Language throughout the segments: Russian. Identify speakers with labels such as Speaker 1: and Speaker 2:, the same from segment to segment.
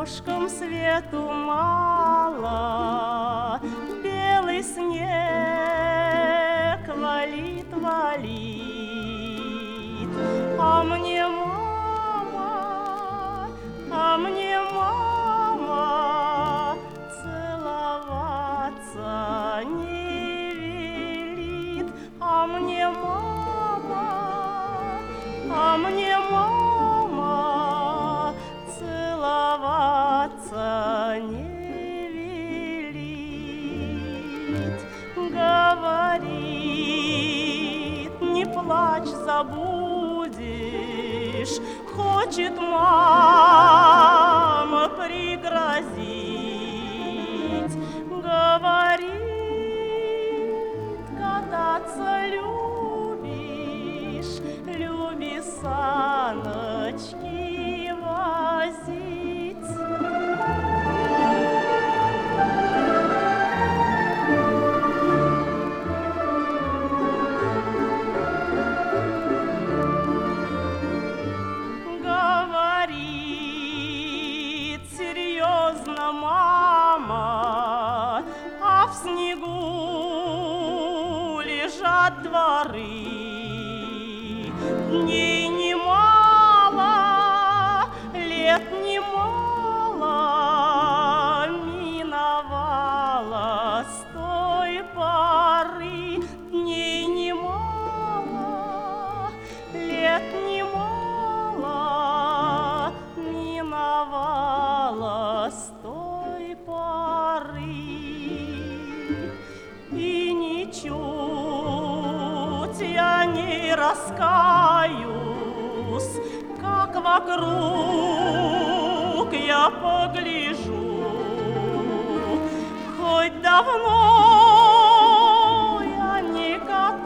Speaker 1: окошком свету мало, белый снег валит, валит. А мне мама целоваться не велит. А мне мама целоваться не велит. Говорит, не плачь, забудешь, хочет мама пригрозить. Говорит, кататься любишь, люби саночки возить. Говорит серьезно мама, а в снегу лежат дворы. Дней немало, лет немало миновало с той поры. Дней немало, лет немало миновало с той поры. И ничуть я не раскаюсь, как вокруг я погляжу. Хоть давно я не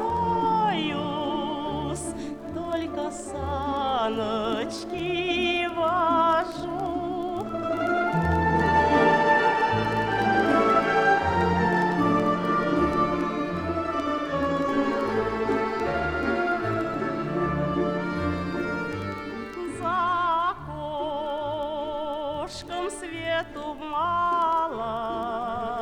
Speaker 1: катаюсь, только саночки вожу. За окошком свету мало,